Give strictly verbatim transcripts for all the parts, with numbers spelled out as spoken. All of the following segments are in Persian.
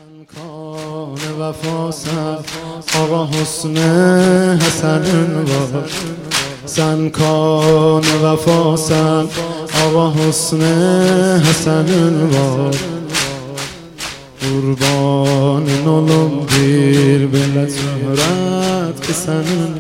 کان وفاسن آقا حسن حسن وار سن کان وفاسن آقا حسن حسن وار قربان نولم دیر بلد زهرت کسن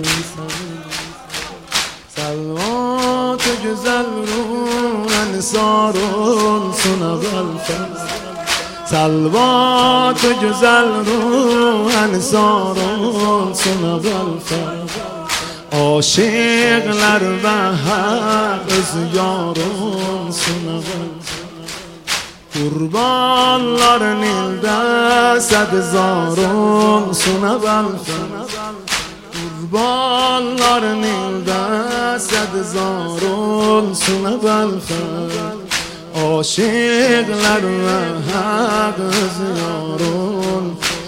سلوات güzel ruh ensarun sunav alfaz سلوات güzel ruh ensarun sunav alfaz aşıklar ve hak öz yarun sunav alfaz kurbanların ilde sedizarun sunav alfaz kurbanların ilde sedizarun sunav alfaz aşıklar ve hak öz yarun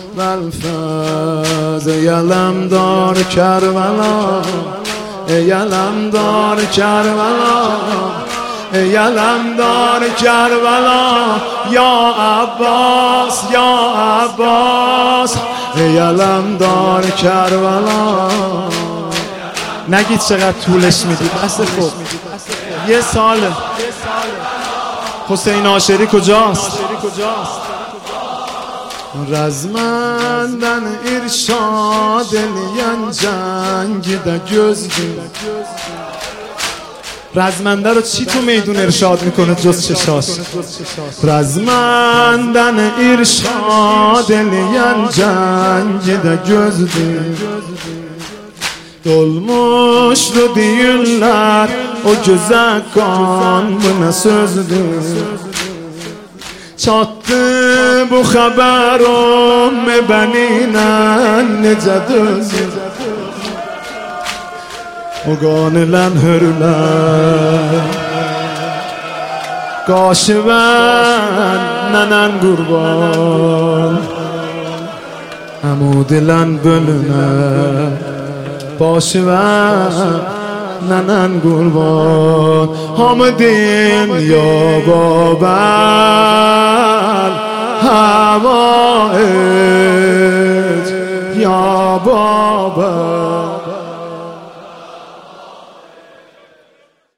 velfaz ey alemdar Kerbela ey alemdar Kerbela ey alemdar Kerbela ya Abbas ya Abbas ey alemdar Kerbela نگید چقدر طولش میدید بس خوب یه ساله حسین عاشری کجاست رزمندن ارشاد لیان جنگی دا gözdü رزمنده رو چی تو میدون ارشاد میکنه جز چشاش رزمندن ارشاد لیان جنگی da gözdü dolmuştu düğünler o güzel kan buna sözdü çattı bu haber o mebeninen nece dözü o gönülen hürler kaşıven nenen kurban amudilen bölüner başıver nenen kurban hamdin ya babel hava et ya babel